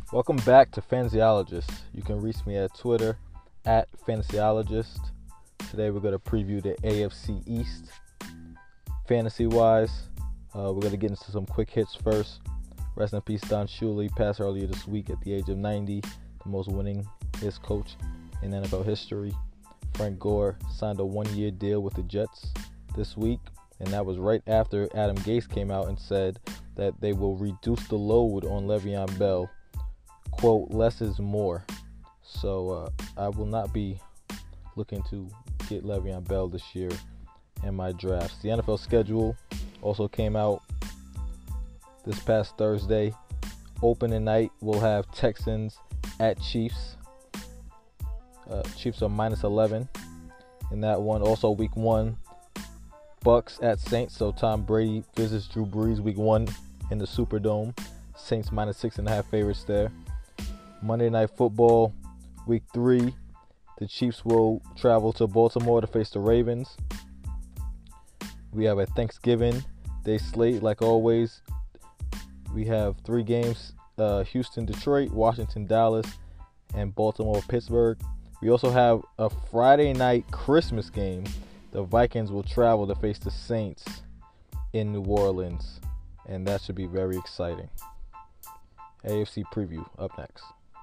Welcome back to Fantasyologist. You can reach me at Twitter at Fantasyologist. Today we're going to preview the AFC East. Fantasy-wise, we're going to get into some quick hits first. Rest in peace, Don Shula passed earlier this week at the age of 90, the most winningest coach in NFL history. Frank Gore signed a one-year deal with the Jets this week, and that was right after Adam Gase came out and said that they will reduce the load on Le'Veon Bell. Quote, less is more. So I will not be looking to get Le'Veon Bell this year in my drafts. The NFL schedule also came out this past Thursday. Opening night, we'll have Texans at Chiefs. Chiefs are minus 11 in that one. Also, week 1, Bucks at Saints. So Tom Brady visits Drew Brees week 1 in the Superdome. Saints minus 6.5 favorites there. Monday Night Football, week 3, the Chiefs will travel to Baltimore to face the Ravens. We have a Thanksgiving Day slate, like always. We have 3 games, Houston, Detroit, Washington, Dallas, and Baltimore, Pittsburgh. We also have a Friday night Christmas game. The Vikings will travel to face the Saints in New Orleans, and that should be very exciting. AFC preview up next.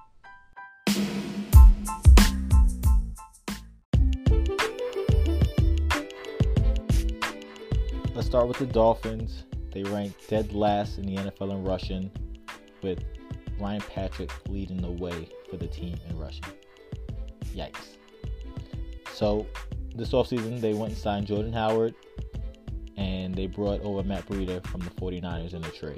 Let's start with the Dolphins. They rank dead last in the NFL in rushing, with Ryan Patrick leading the way for the team in rushing. Yikes. So this offseason, they went and signed Jordan Howard, and they brought over Matt Breida from the 49ers in a trade.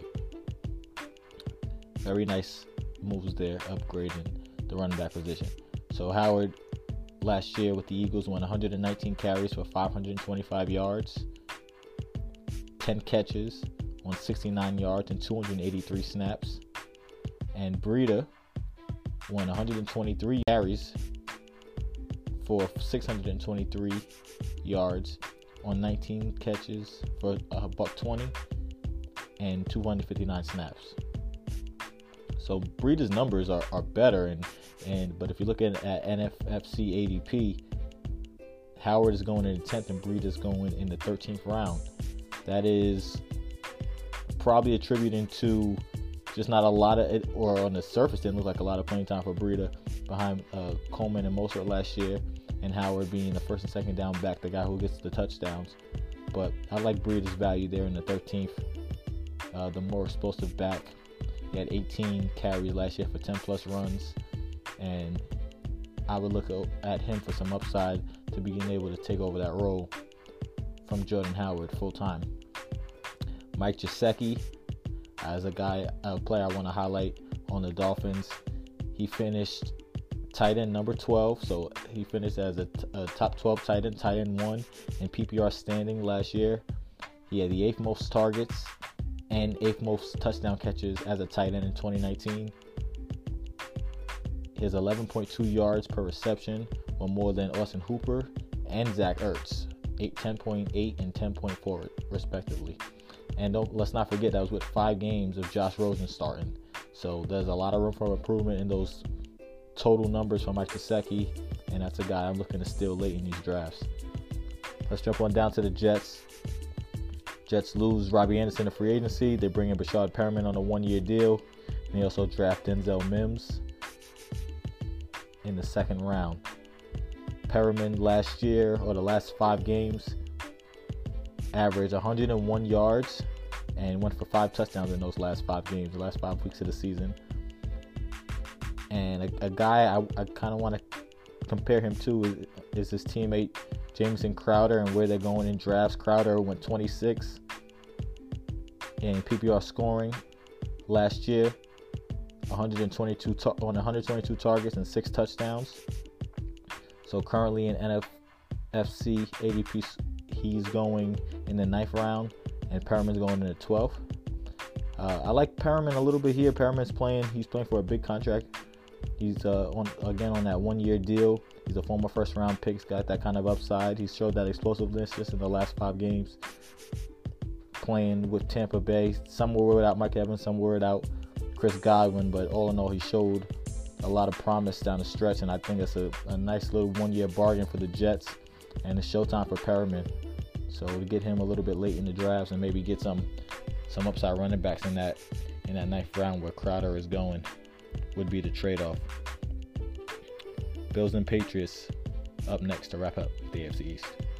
Very nice moves there, upgrading the running back position. So Howard, last year with the Eagles, won 119 carries for 525 yards, 10 catches on 69 yards and 283 snaps. And Breida won 123 carries for 623 yards on 19 catches for $120 and 259 snaps. So Breida's numbers are better, but if you look at NFFC ADP, Howard is going in the 10th and Breida is going in the 13th round. That is probably attributing to just not a lot of it, or on the surface didn't look like a lot of playing time for Breida behind Coleman and Mostert last year, and Howard being the first and second down back, the guy who gets the touchdowns. But I like Breida's value there in the 13th, the more explosive back. He had 18 carries last year for 10 plus runs, and I would look at him for some upside to being able to take over that role from Jordan Howard full time. Mike Gesicki, as a player I want to highlight on the Dolphins. He finished tight end number 12, so he finished as a top 12 tight end 1 in PPR standing last year. He had the 8th most targets and 8th most touchdown catches as a tight end in 2019. His 11.2 yards per reception were more than Austin Hooper and Zach Ertz, 10.8 and 10.4 respectively. And let's not forget that was with 5 games of Josh Rosen starting. So there's a lot of room for improvement in those total numbers for Mike Gesicki, and that's a guy I'm looking to steal late in these drafts. Let's jump on down to the Jets. Jets lose Robbie Anderson to free agency. They bring in Breshad Perriman on a 1-year deal. And they also draft Denzel Mims in the 2nd round. Perriman last year, or the last 5 games, averaged 101 yards and went for 5 touchdowns in those last 5 games, the last 5 weeks of the season. And a guy I kind of want to compare him to is his teammate Jamison Crowder and where they're going in drafts. Crowder went 26 in PPR scoring last year, 122 targets and 6 touchdowns. So currently in NFFC ADP, he's going in the 9th round, and Perriman's going in the 12th. I like Perriman a little bit here. He's playing for a big contract. He's on that 1-year deal. He's a former first-round pick. He's got that kind of upside. He's showed that explosiveness just in the last 5 games. Playing with Tampa Bay. Some were without Mike Evans, some were without Chris Godwin, but all in all, he showed a lot of promise down the stretch, and I think it's a nice little one-year bargain for the Jets, and it's showtime for Perriman. So to get him a little bit late in the drafts and maybe get some upside running backs in that ninth round where Crowder is going would be the trade-off. Bills and Patriots up next to wrap up the AFC East.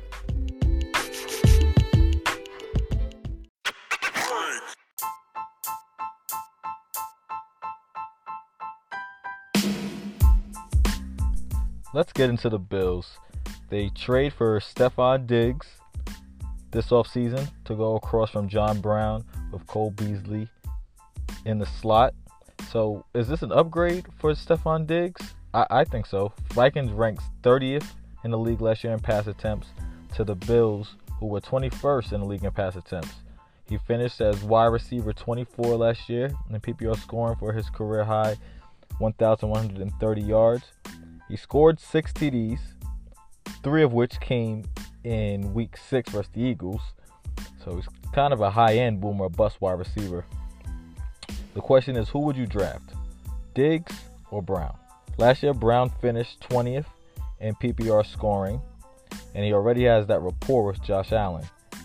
Let's get into the Bills. They trade for Stefon Diggs this offseason to go across from John Brown with Cole Beasley in the slot. So is this an upgrade for Stefon Diggs? I think so. Vikings ranks 30th in the league last year in pass attempts to the Bills, who were 21st in the league in pass attempts. He finished as wide receiver 24 last year in PPR scoring for his career high 1,130 yards. He scored 6 TDs, 3 of which came in Week 6 versus the Eagles. So he's kind of a high-end boomer or bust wide receiver. The question is, who would you draft, Diggs or Brown? Last year, Brown finished 20th in PPR scoring, and he already has that rapport with Josh Allen.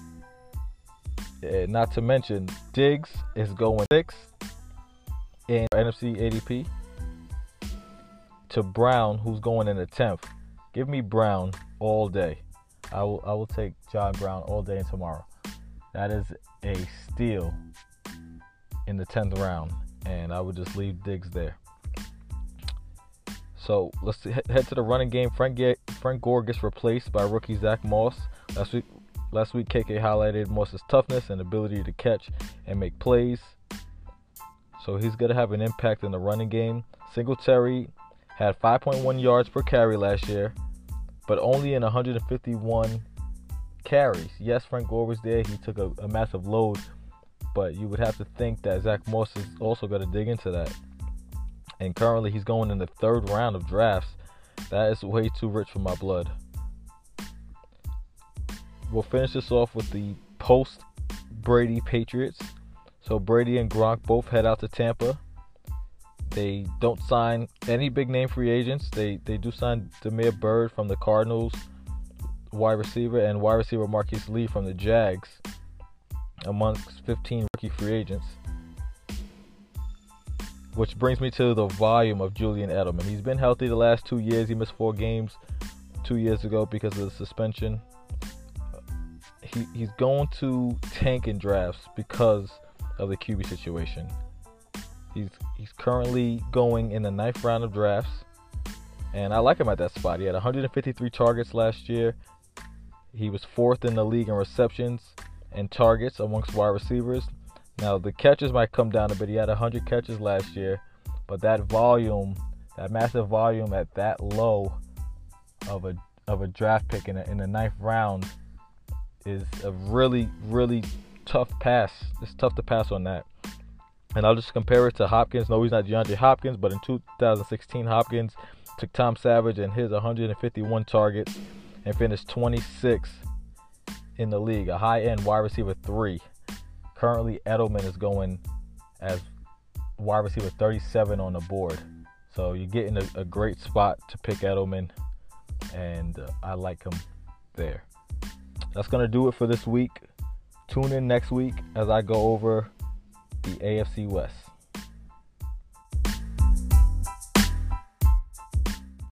Not to mention, Diggs is going 6th in NFC ADP to Brown, who's going in the 10th. Give me Brown all day. I will take John Brown all day and tomorrow. That is a steal in the 10th round, and I would just leave Diggs there. So let's head to the running game. Frank Gore gets replaced by rookie Zach Moss. Last week, KK highlighted Moss's toughness and ability to catch and make plays. So he's going to have an impact in the running game. Singletary had 5.1 yards per carry last year, but only in 151 carries. Yes, Frank Gore was there. He took a massive load, but you would have to think that Zach Moss is also going to dig into that. And currently he's going in the 3rd round of drafts. That is way too rich for my blood. We'll finish this off with the post-Brady Patriots. So Brady and Gronk both head out to Tampa. They don't sign any big-name free agents. They do sign Damiere Byrd from the Cardinals, wide receiver, and wide receiver Marquise Lee from the Jags, amongst 15 rookie free agents. Which brings me to the volume of Julian Edelman. He's been healthy the last 2 years. He missed 4 games 2 years ago because of the suspension. He's going to tank in drafts because of the QB situation. He's currently going in the 9th round of drafts, and I like him at that spot. He had 153 targets last year. He was 4th in the league in receptions and targets amongst wide receivers. Now, the catches might come down a bit. He had 100 catches last year, but that volume, that massive volume at that low of a draft pick in the 9th round is a really, really tough pass. It's tough to pass on that. And I'll just compare it to Hopkins. No, he's not DeAndre Hopkins, but in 2016, Hopkins took Tom Savage and his 151 targets and finished 26th in the league, a high-end wide receiver 3. Currently, Edelman is going as wide receiver 37 on the board. So you're getting a great spot to pick Edelman, and I like him there. That's going to do it for this week. Tune in next week as I go over the AFC West.